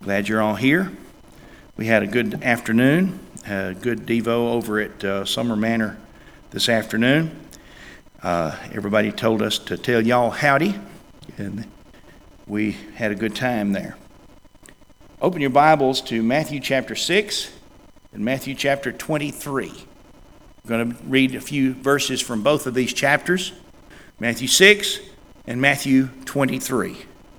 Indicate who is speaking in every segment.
Speaker 1: Glad you're all here. We had a good afternoon, a good Devo over at Summer Manor this afternoon. Everybody told us to tell y'all howdy, and we had a good time there. Open your Bibles to Matthew chapter 6 and Matthew chapter 23. I'm going to read a few verses from both of these chapters, Matthew 6 and Matthew 23.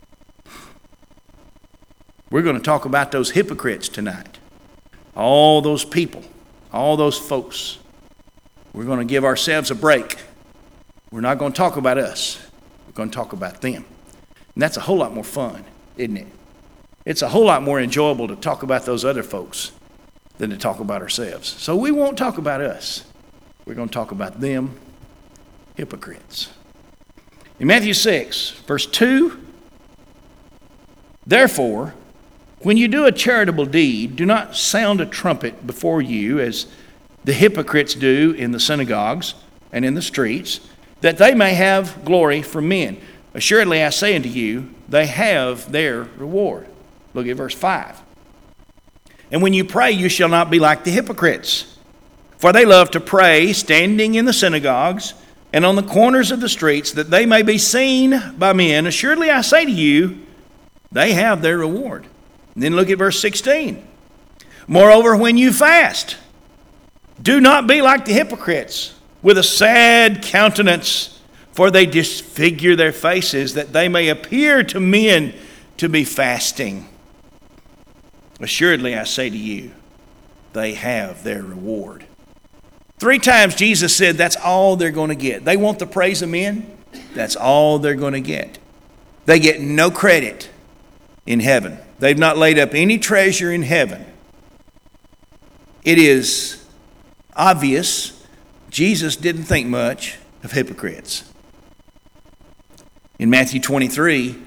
Speaker 1: We're going to talk about those hypocrites tonight. All those people, all those folks. We're going to give ourselves a break. We're not going to talk about us. We're going to talk about them. And that's a whole lot more fun, isn't it? It's a whole lot more enjoyable to talk about those other folks than to talk about ourselves. So we won't talk about us. We're going to talk about them, hypocrites. In Matthew 6, verse 2, "Therefore, when you do a charitable deed, do not sound a trumpet before you, as the hypocrites do in the synagogues and in the streets, that they may have glory from men. Assuredly, I say unto you, they have their reward." Look at verse 5. "And when you pray, you shall not be like the hypocrites, for they love to pray, standing in the synagogues and on the corners of the streets, that they may be seen by men. Assuredly, I say to you, they have their reward." And then look at verse 16. "Moreover, when you fast, do not be like the hypocrites, with a sad countenance, for they disfigure their faces, that they may appear to men to be fasting. Assuredly, I say to you, they have their reward." 3 times Jesus said that's all they're going to get. They want the praise of men. That's all they're going to get. They get no credit in heaven. They've not laid up any treasure in heaven. It is obvious Jesus didn't think much of hypocrites. In Matthew 23,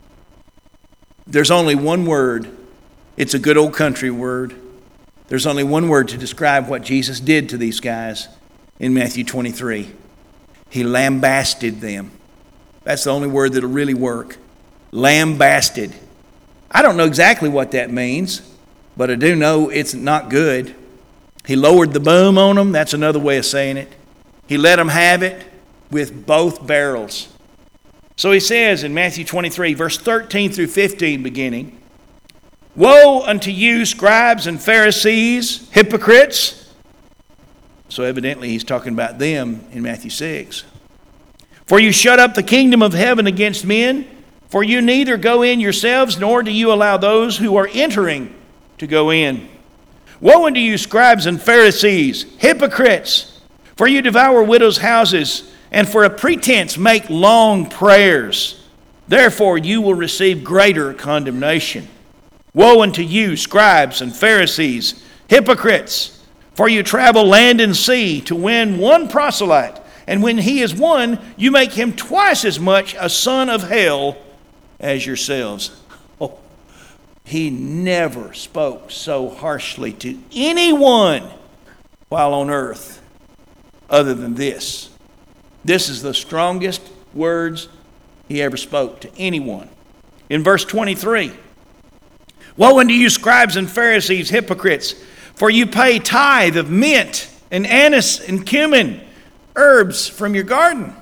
Speaker 1: there's only one word. It's a good old country word. There's only one word to describe what Jesus did to these guys in Matthew 23. He lambasted them. That's the only word that'll really work. Lambasted. I don't know exactly what that means, but I do know it's not good. He lowered the boom on them. That's another way of saying it. He let them have it with both barrels. So he says in Matthew 23, verse 13 through 15 beginning, "Woe unto you, scribes and Pharisees, hypocrites." So evidently he's talking about them in Matthew 6. "For you shut up the kingdom of heaven against men, for you neither go in yourselves, nor do you allow those who are entering to go in. Woe unto you, scribes and Pharisees, hypocrites, for you devour widows' houses, and for a pretense make long prayers. Therefore you will receive greater condemnation. Woe unto you, scribes and Pharisees, hypocrites, for you travel land and sea to win one proselyte, and when he is won, you make him twice as much a son of hell as yourselves." Oh, he never spoke so harshly to anyone while on earth other than this. This is the strongest words he ever spoke to anyone. In verse 23, "Woe unto you, scribes and Pharisees, hypocrites, for you pay tithe of mint and anise and cumin, herbs from your garden,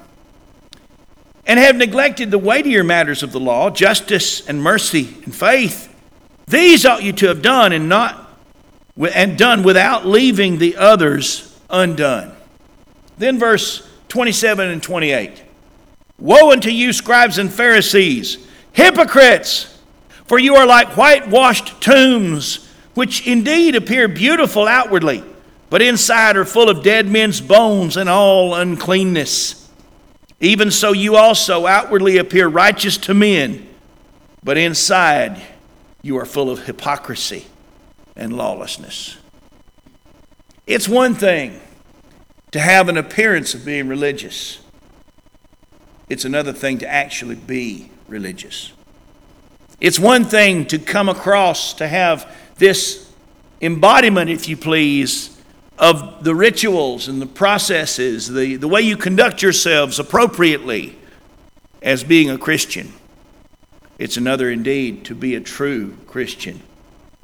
Speaker 1: and have neglected the weightier matters of the law, justice and mercy and faith. These ought you to have done, and done without leaving the others undone." Then verse 27 and 28. "Woe unto you, scribes and Pharisees, hypocrites, for you are like whitewashed tombs, which indeed appear beautiful outwardly, but inside are full of dead men's bones and all uncleanness. Even so you also outwardly appear righteous to men, but inside you are full of hypocrisy and lawlessness." It's one thing to have an appearance of being religious. It's another thing to actually be religious. It's one thing to come across, to have this embodiment, if you please, of the rituals and the processes, the way you conduct yourselves appropriately as being a Christian. It's another indeed to be a true Christian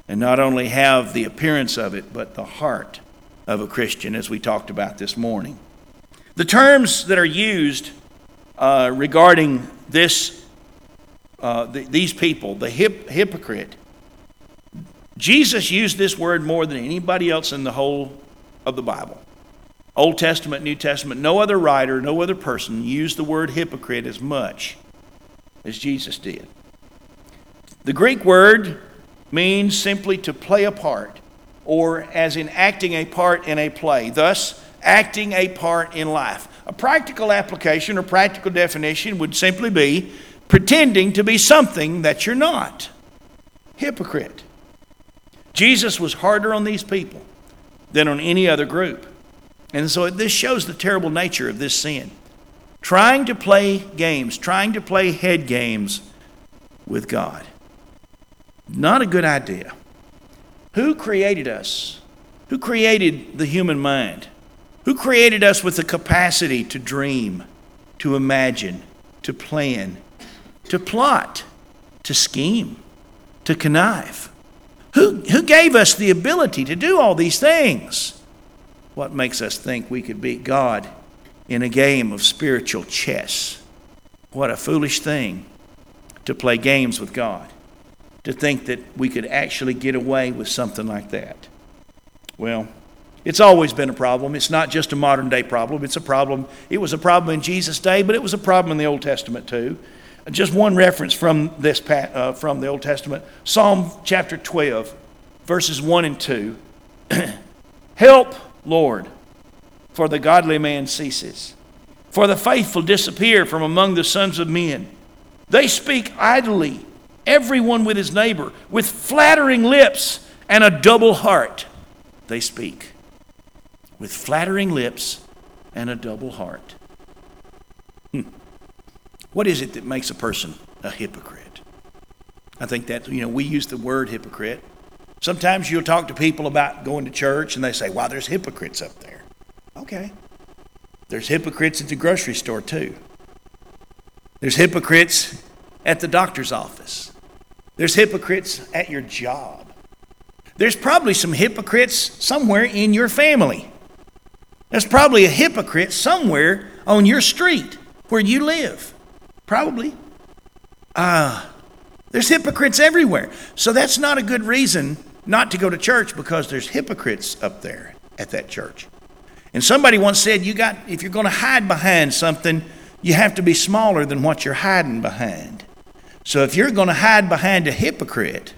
Speaker 1: and not only have the appearance of it, but the heart of a Christian, as we talked about this morning. The terms that are used regarding these people, the hypocrite, Jesus used this word more than anybody else in the whole of the Bible. Old Testament, New Testament, no other writer, no other person used the word hypocrite as much as Jesus did. The Greek word means simply to play a part, or as in acting a part in a play, thus acting a part in life. A practical application or practical definition would simply be pretending to be something that you're not. Hypocrite. Jesus was harder on these people than on any other group. And so this shows the terrible nature of this sin. Trying to play games, trying to play head games with God. Not a good idea. Who created us? Who created the human mind? Who created us with the capacity to dream, to imagine, to plan, to plot, to scheme, to connive? Who gave us the ability to do all these things? What makes us think we could beat God in a game of spiritual chess? What a foolish thing to play games with God, to think that we could actually get away with something like that. Well, it's always been a problem. It's not just a modern day problem. It's a problem. It was a problem in Jesus' day, but it was a problem in the Old Testament too. Just one reference from the Old Testament. Psalm chapter 12, verses 1 and 2. Help, Lord, for the godly man ceases. For the faithful disappear from among the sons of men. They speak idly, everyone with his neighbor. With flattering lips and a double heart they speak. With flattering lips and a double heart. What is it that makes a person a hypocrite? I think that, we use the word hypocrite. Sometimes you'll talk to people about going to church and they say, wow, there's hypocrites up there. Okay. There's hypocrites at the grocery store too. There's hypocrites at the doctor's office. There's hypocrites at your job. There's probably some hypocrites somewhere in your family. There's probably a hypocrite somewhere on your street where you live. Probably. There's hypocrites everywhere. So that's not a good reason not to go to church, because there's hypocrites up there at that church. And somebody once said, if you're going to hide behind something, you have to be smaller than what you're hiding behind. So if you're going to hide behind a hypocrite,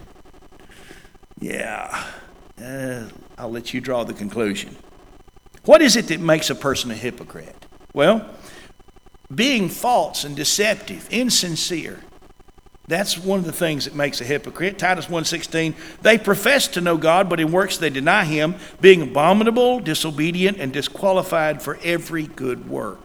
Speaker 1: I'll let you draw the conclusion. What is it that makes a person a hypocrite? Well, being false and deceptive, insincere. That's one of the things that makes a hypocrite. Titus 1:16, they profess to know God, but in works they deny him, being abominable, disobedient, and disqualified for every good work.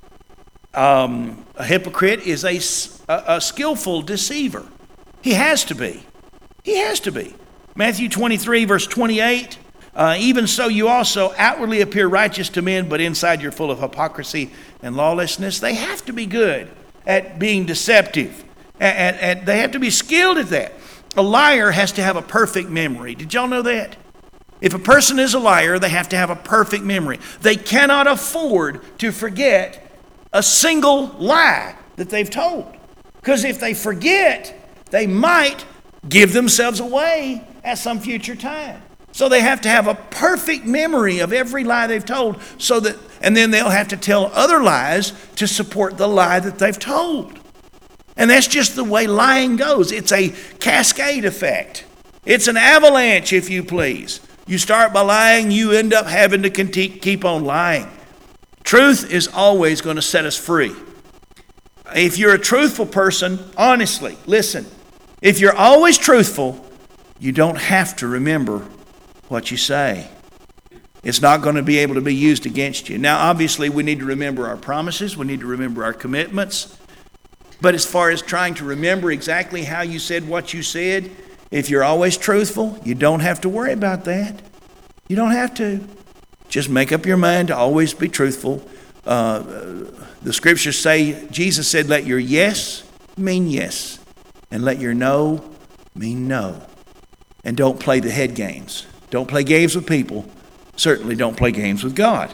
Speaker 1: A hypocrite is a skillful deceiver. He has to be. He has to be. Matthew 23, verse 28, even so you also outwardly appear righteous to men, but inside you're full of hypocrisy and lawlessness. They have to be good at being deceptive. And they have to be skilled at that. A liar has to have a perfect memory. Did y'all know that? If a person is a liar, they have to have a perfect memory. They cannot afford to forget a single lie that they've told. Because if they forget, they might give themselves away at some future time. So they have to have a perfect memory of every lie they've told, and then they'll have to tell other lies to support the lie that they've told. And that's just the way lying goes. It's a cascade effect. It's an avalanche, if you please. You start by lying, you end up having to keep on lying. Truth is always going to set us free. If you're a truthful person, honestly, listen. If you're always truthful, you don't have to remember what you say. It's not going to be able to be used against you. Now, obviously, we need to remember our promises. We need to remember our commitments. But as far as trying to remember exactly how you said what you said, if you're always truthful, you don't have to worry about that. You don't have to. Just make up your mind to always be truthful. The scriptures say, Jesus said, let your yes mean yes, and let your no mean no. And don't play the head games. Don't play games with people. Certainly don't play games with God.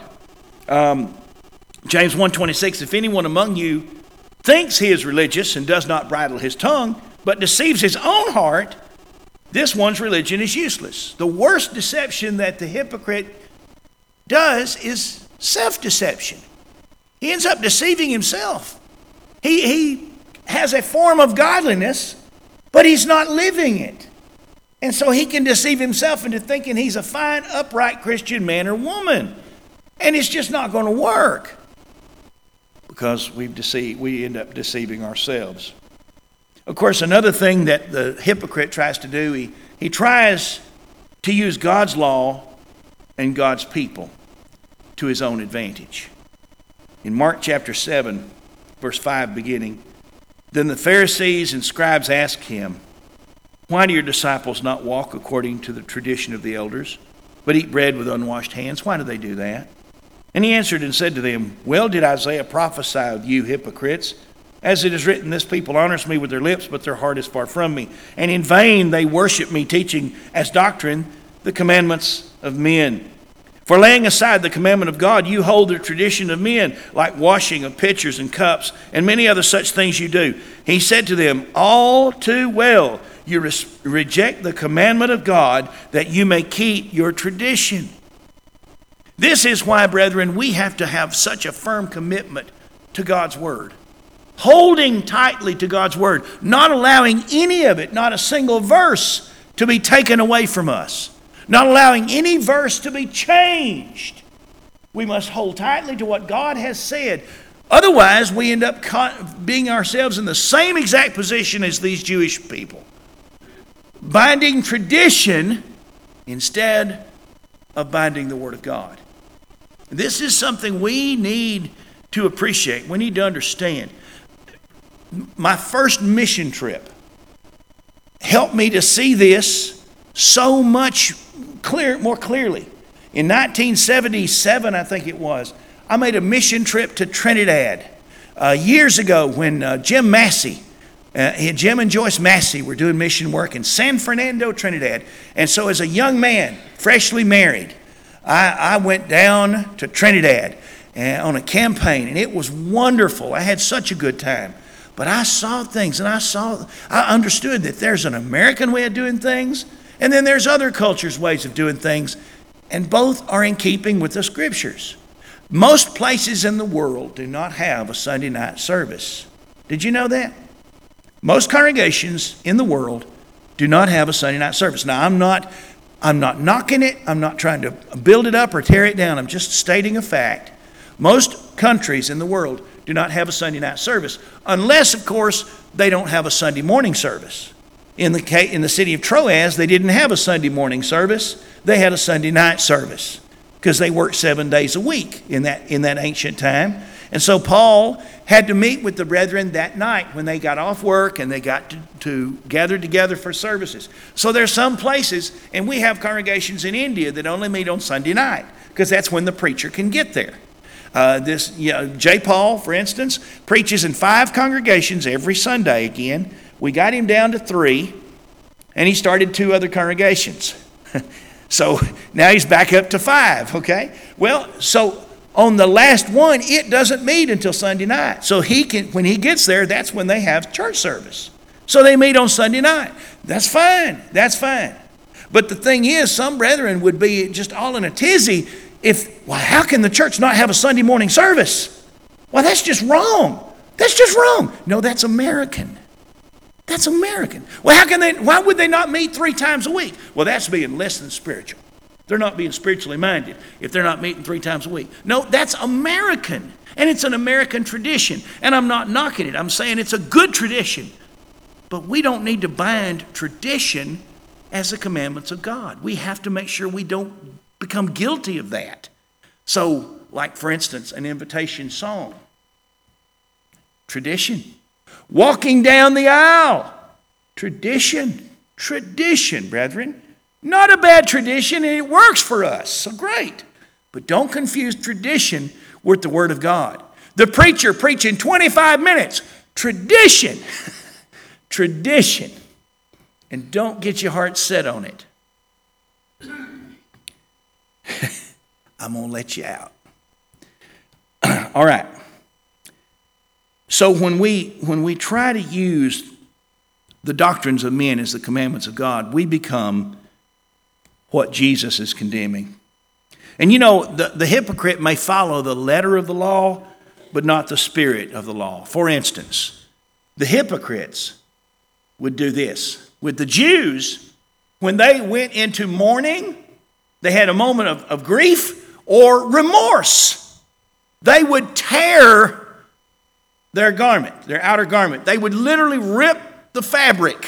Speaker 1: James 1:26, if anyone among you thinks he is religious and does not bridle his tongue, but deceives his own heart, this one's religion is useless. The worst deception that the hypocrite does is self-deception. He ends up deceiving himself. He has a form of godliness, but he's not living it. And so he can deceive himself into thinking he's a fine, upright Christian man or woman. And it's just not going to work because we end up deceiving ourselves. Of course, another thing that the hypocrite tries to do, he tries to use God's law and God's people to his own advantage. In Mark chapter 7, verse 5 beginning, then the Pharisees and scribes asked him, why do your disciples not walk according to the tradition of the elders, but eat bread with unwashed hands? Why do they do that? And he answered and said to them, well, did Isaiah prophesy of you hypocrites? As it is written, this people honors me with their lips, but their heart is far from me. And in vain they worship me, teaching as doctrine the commandments of men. For laying aside the commandment of God, you hold the tradition of men, like washing of pitchers and cups, and many other such things you do. He said to them, all too well, you reject the commandment of God, that you may keep your tradition. This is why, brethren, we have to have such a firm commitment to God's word. Holding tightly to God's word, not allowing any of it, not a single verse, to be taken away from us. Not allowing any verse to be changed. We must hold tightly to what God has said. Otherwise, we end up being ourselves in the same exact position as these Jewish people. Binding tradition instead of binding the Word of God. This is something we need to appreciate. We need to understand. My first mission trip helped me to see this so much more clearly. In 1977, I think it was, I made a mission trip to Trinidad years ago when Jim Massey, Jim and Joyce Massey were doing mission work in San Fernando, Trinidad. And so as a young man, freshly married, I went down to Trinidad on a campaign, and it was wonderful. I had such a good time. But I saw things, and I understood that there's an American way of doing things, and then there's other cultures' ways of doing things, and both are in keeping with the Scriptures. Most places in the world do not have a Sunday night service. Did you know that? Most congregations in the world do not have a Sunday night service. Now, I'm not knocking it. I'm not trying to build it up or tear it down. I'm just stating a fact. Most countries in the world do not have a Sunday night service, unless, of course, they don't have a Sunday morning service. In the city of Troas, they didn't have a Sunday morning service. They had a Sunday night service because they worked 7 days a week in that ancient time. And so Paul had to meet with the brethren that night when they got off work and they got to gather together for services. So there's some places, and we have congregations in India that only meet on Sunday night because that's when the preacher can get there. J. Paul, for instance, preaches in 5 congregations every Sunday again. We got him down to 3, and he started 2 other congregations. So now he's back up to 5, okay? Well, so on the last one, it doesn't meet until Sunday night. So when he gets there, that's when they have church service. So they meet on Sunday night. That's fine. That's fine. But the thing is, some brethren would be just all in a tizzy how can the church not have a Sunday morning service? Well, that's just wrong. That's just wrong. No, that's American. That's American. Well, why would they not meet 3 times a week? Well, that's being less than spiritual. They're not being spiritually minded if they're not meeting 3 times a week. No, that's American. And it's an American tradition. And I'm not knocking it. I'm saying it's a good tradition. But we don't need to bind tradition as the commandments of God. We have to make sure we don't become guilty of that. So, like for instance, an invitation song. Tradition. Walking down the aisle. Tradition. Tradition, brethren. Not a bad tradition, and it works for us. So great. But don't confuse tradition with the Word of God. The preacher preaching 25 minutes. Tradition. Tradition. And don't get your heart set on it. I'm going to let you out. All right. So when we try to use the doctrines of men as the commandments of God, we become what Jesus is condemning. And you know, the hypocrite may follow the letter of the law, but not the spirit of the law. For instance, the hypocrites would do this. With the Jews, when they went into mourning, they had a moment of grief or remorse. They would tear their garment, their outer garment. They would literally rip the fabric.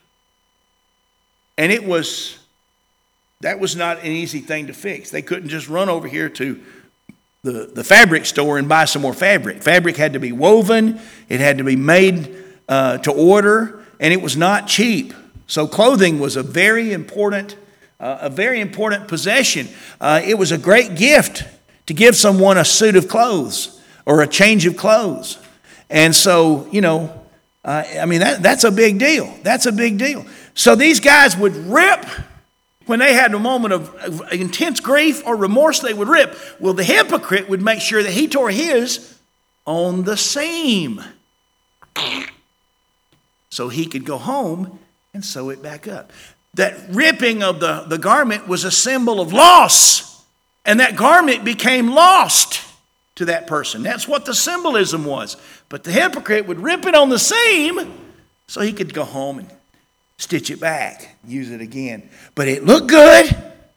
Speaker 1: And that was not an easy thing to fix. They couldn't just run over here to the fabric store and buy some more fabric. Fabric had to be woven. It had to be made to order, and it was not cheap. So clothing was a very important possession. It was a great gift to give someone a suit of clothes or a change of clothes. And so, that's a big deal. That's a big deal. So these guys would rip. When they had a moment of intense grief or remorse, they would rip. Well, the hypocrite would make sure that he tore his on the seam, so he could go home and sew it back up. That ripping of the garment was a symbol of loss, and that garment became lost to that person. That's what the symbolism was. But the hypocrite would rip it on the seam so he could go home and stitch it back, use it again. But it looked good,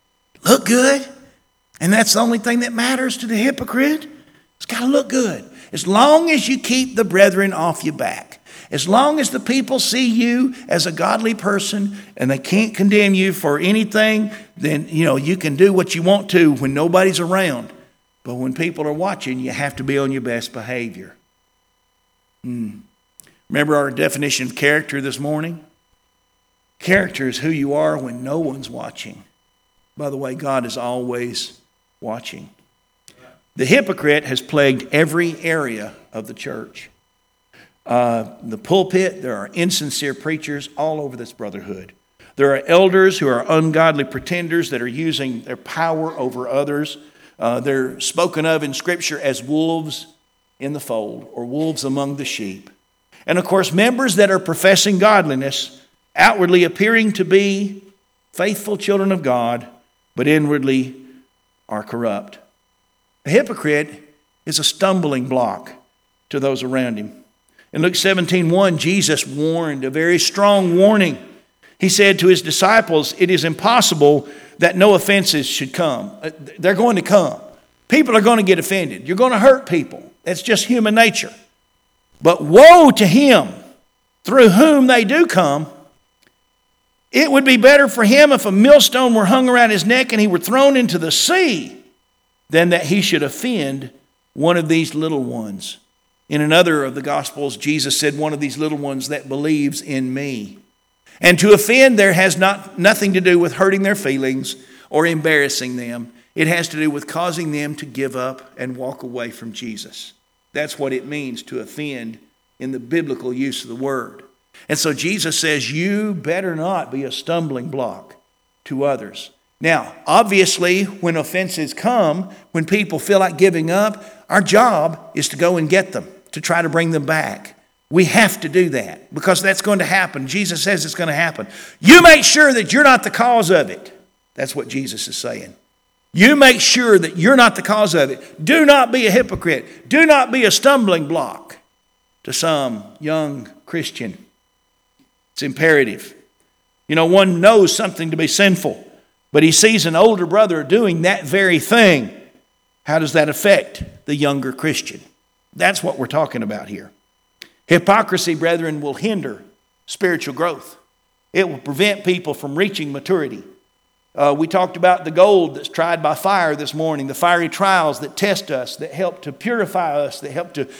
Speaker 1: and that's the only thing that matters to the hypocrite. It's got to look good. As long as you keep the brethren off your back, as long as the people see you as a godly person and they can't condemn you for anything, then you can do what you want to when nobody's around. But when people are watching, you have to be on your best behavior. Remember our definition of character this morning? Character is who you are when no one's watching. By the way, God is always watching. The hypocrite has plagued every area of the church. The pulpit, there are insincere preachers all over this brotherhood. There are elders who are ungodly pretenders that are using their power over others. They're spoken of in Scripture as wolves in the fold or wolves among the sheep. And of course, members that are professing godliness, outwardly appearing to be faithful children of God, but inwardly are corrupt. A hypocrite is a stumbling block to those around him. In Luke 17:1, Jesus warned a very strong warning. He said to his disciples, it is impossible that no offenses should come. They're going to come. People are going to get offended. You're going to hurt people. That's just human nature. But woe to him through whom they do come. It would be better for him if a millstone were hung around his neck and he were thrown into the sea than that he should offend one of these little ones. In another of the Gospels, Jesus said, one of these little ones that believes in me. And to offend there has nothing to do with hurting their feelings or embarrassing them. It has to do with causing them to give up and walk away from Jesus. That's what it means to offend in the biblical use of the word. And so Jesus says, you better not be a stumbling block to others. Now, obviously, when offenses come, when people feel like giving up, our job is to go and get them, to try to bring them back. We have to do that because that's going to happen. Jesus says it's going to happen. You make sure that you're not the cause of it. That's what Jesus is saying. You make sure that you're not the cause of it. Do not be a hypocrite. Do not be a stumbling block to some young Christian. It's imperative. One knows something to be sinful, but he sees an older brother doing that very thing. How does that affect the younger Christian? That's what we're talking about here. Hypocrisy, brethren, will hinder spiritual growth. It will prevent people from reaching maturity. We talked about the gold that's tried by fire this morning, the fiery trials that test us, that help to purify us, that help to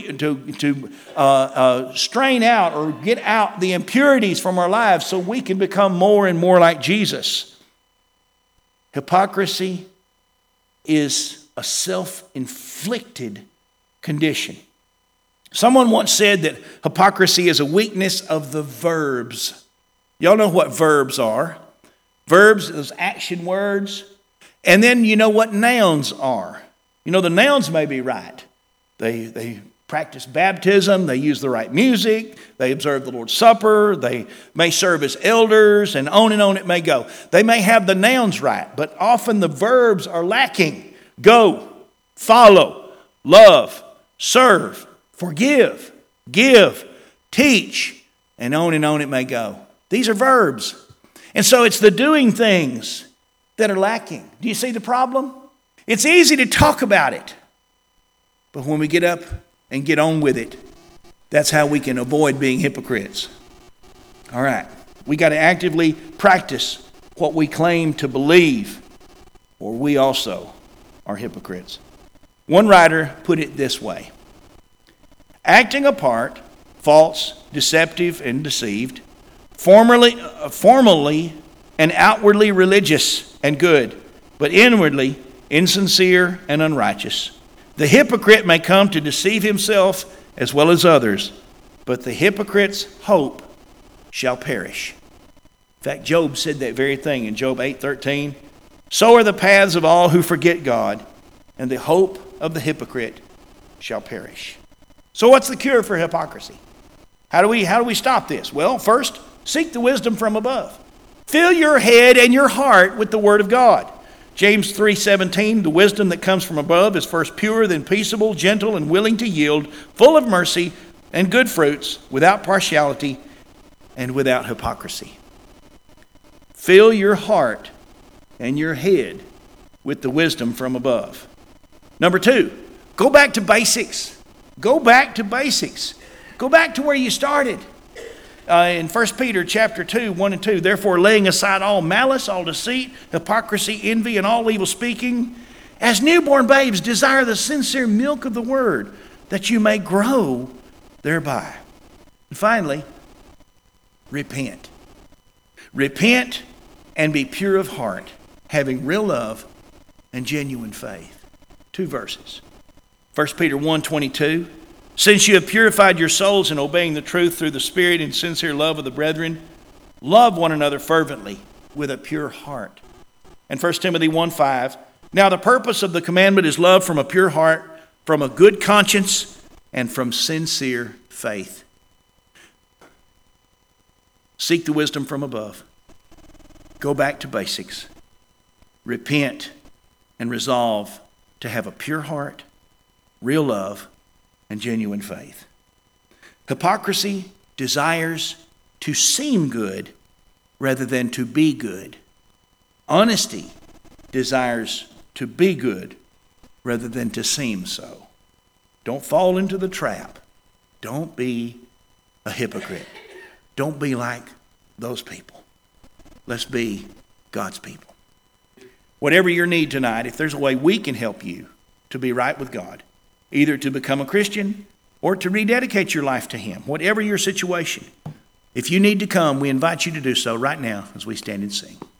Speaker 1: strain out or get out the impurities from our lives so we can become more and more like Jesus. Hypocrisy is a self-inflicted condition. Someone once said that hypocrisy is a weakness of the verbs. Y'all know what verbs are. Verbs, those action words. And then you know what nouns are. You know, the nouns may be right. They practice baptism, they use the right music, they observe the Lord's Supper, they may serve as elders, and on it may go. They may have the nouns right, but often the verbs are lacking. Go, follow, love, serve, forgive, give, teach, and on it may go. These are verbs. And so it's the doing things that are lacking. Do you see the problem? It's easy to talk about it, but when we get up and get on with it, that's how we can avoid being hypocrites. All right, we got to actively practice what we claim to believe, or we also are hypocrites. One writer put it this way: acting a part, false, deceptive, and deceived, formally and outwardly religious and good, but inwardly insincere and unrighteous. The hypocrite may come to deceive himself as well as others, but the hypocrite's hope shall perish. In fact, Job said that very thing in Job 8:13. So are the paths of all who forget God, and the hope of the hypocrite shall perish. So what's the cure for hypocrisy? How do we stop this? Well, first, seek the wisdom from above. Fill your head and your heart with the Word of God. James 3:17, the wisdom that comes from above is first pure, then peaceable, gentle, and willing to yield, full of mercy and good fruits, without partiality and without hypocrisy. Fill your heart and your head with the wisdom from above. Number 2, go back to basics. Go back to basics. Go back to where you started. In 1 Peter chapter 2, 1 and 2, therefore laying aside all malice, all deceit, hypocrisy, envy, and all evil speaking, as newborn babes desire the sincere milk of the word, that you may grow thereby. And finally, repent. Repent and be pure of heart, having real love and genuine faith. 2 verses. 1 Peter 1:22. Since you have purified your souls in obeying the truth through the Spirit and sincere love of the brethren, love one another fervently with a pure heart. And 1 Timothy 1:5. Now the purpose of the commandment is love from a pure heart, from a good conscience, and from sincere faith. Seek the wisdom from above. Go back to basics. Repent and resolve to have a pure heart, real love, and genuine faith. Hypocrisy desires to seem good rather than to be good. Honesty desires to be good rather than to seem so. Don't fall into the trap. Don't be a hypocrite. Don't be like those people. Let's be God's people. Whatever your need tonight, if there's a way we can help you to be right with God, either to become a Christian or to rededicate your life to Him, whatever your situation, if you need to come, we invite you to do so right now as we stand and sing.